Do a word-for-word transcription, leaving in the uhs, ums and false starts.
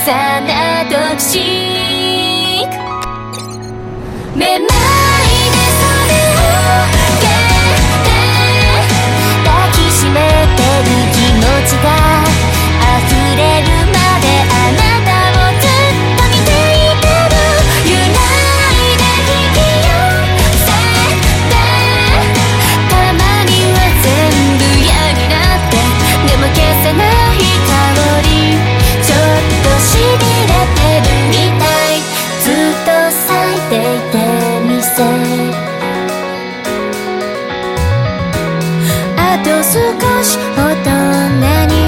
さなどしめまいでそれを受けて抱きしめてる気持ちが溢れるまであなたをずっと見ていてる揺らいで引き寄せてたまには全部嫌になってでも消せない香りちょっとしびれてるみたいずっと咲いていてみせあと少し大人に